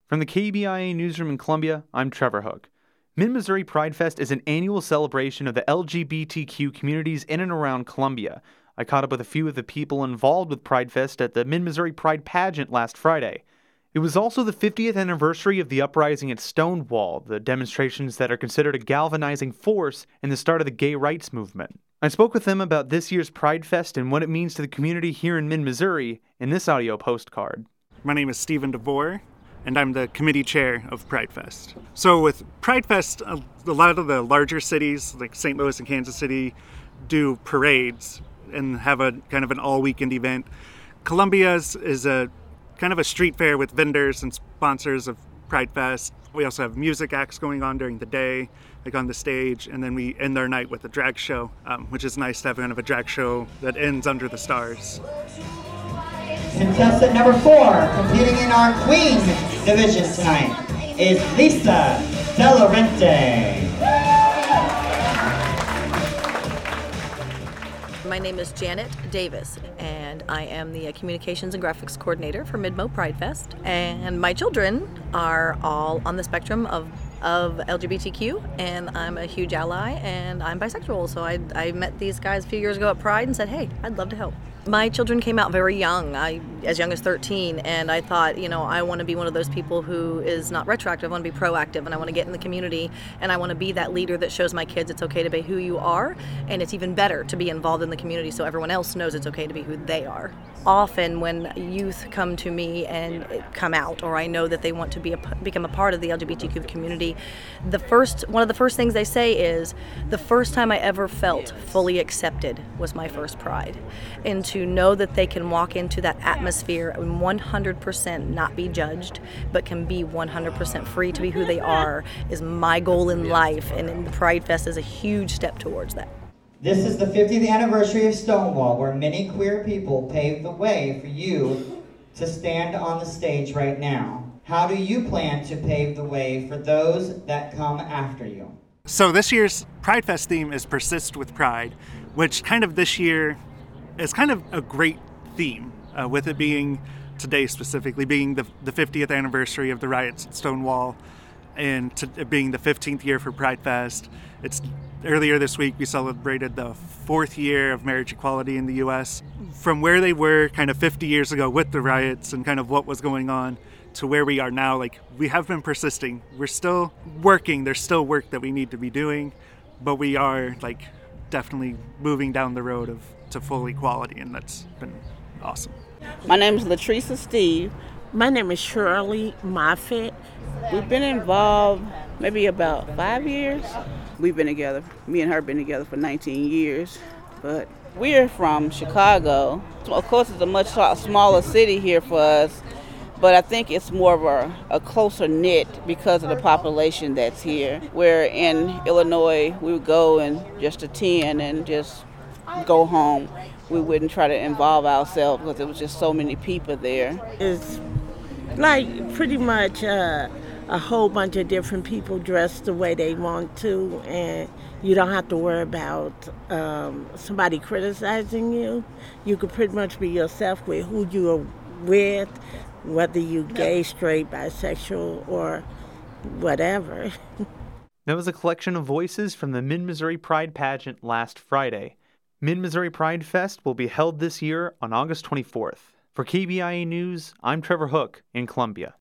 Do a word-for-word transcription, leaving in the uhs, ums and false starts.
From the K B I A newsroom in Columbia, I'm Trevor Hook. Mid-Missouri Pride Fest is an annual celebration of the L G B T Q communities in and around Columbia. I caught up with a few of the people involved with Pride Fest at the Mid-Missouri Pride pageant last Friday. It was also the fiftieth anniversary of the uprising at Stonewall, the demonstrations that are considered a galvanizing force in the start of the gay rights movement. I spoke with them about this year's Pride Fest and what it means to the community here in Mid-Missouri in this audio postcard. My name is Stephen DeVore, and I'm the committee chair of Pride Fest. So with Pride Fest, a lot of the larger cities like Saint Louis and Kansas City do parades and have a kind of an all-weekend event. Columbia's is a kind of a street fair with vendors and sponsors of Pride Fest. We also have music acts going on during the day, like on the stage, and then we end our night with a drag show, um, which is nice to have kind of a drag show that ends under the stars. Contestant number four, competing in our Queen division tonight, is Lisa Delarente. My name is Janet Davis, and I am the Communications and Graphics Coordinator for Mid-Mo Pride Fest. And my children are all on the spectrum of, of L G B T Q, and I'm a huge ally, and I'm bisexual. So I, I met these guys a few years ago at Pride and said, hey, I'd love to help. My children came out very young, I, as young as thirteen, and I thought, you know, I want to be one of those people who is not retroactive. I want to be proactive, and I want to get in the community, and I want to be that leader that shows my kids it's okay to be who you are, and it's even better to be involved in the community so everyone else knows it's okay to be who they are. Often when youth come to me and come out, or I know that they want to be a, become a part of the L G B T Q community, the first one of the first things they say is, the first time I ever felt fully accepted was my first Pride. And to know that they can walk into that atmosphere and one hundred percent not be judged, but can be one hundred percent free to be who they are, is my goal in life, and the Pride Fest is a huge step towards that. This is the fiftieth anniversary of Stonewall, where many queer people paved the way for you to stand on the stage right now. How do you plan to pave the way for those that come after you? So this year's Pride Fest theme is Persist with Pride, which kind of this year is kind of a great theme, uh, with it being today specifically being the, the fiftieth anniversary of the riots at Stonewall, and to, it being the fifteenth year for Pride Fest. It's earlier this week we celebrated the fourth year of marriage equality in the U S From where they were kind of fifty years ago with the riots and kind of what was going on to where we are now, like, we have been persisting. We're still working. There's still work that we need to be doing, but we are like definitely moving down the road of to full equality, and that's been awesome. My name is Latricia Steve. My name is Shirley Moffitt. We've been involved maybe about five years. We've been together, me and her been together for nineteen years, but we're from Chicago. So of course, it's a much smaller city here for us, but I think it's more of a, a closer knit because of the population that's here. Where in Illinois, we would go and just attend and just go home. We wouldn't try to involve ourselves because there was just so many people there. It's like pretty much uh, a whole bunch of different people dressed the way they want to, and you don't have to worry about um, somebody criticizing you. You could pretty much be yourself with who you're with, whether you're gay, straight, bisexual, or whatever. That was a collection of voices from the Mid-Missouri Pride pageant last Friday. Mid-Missouri Pride Fest will be held this year on August twenty-fourth. For K B I A News, I'm Trevor Hook in Columbia.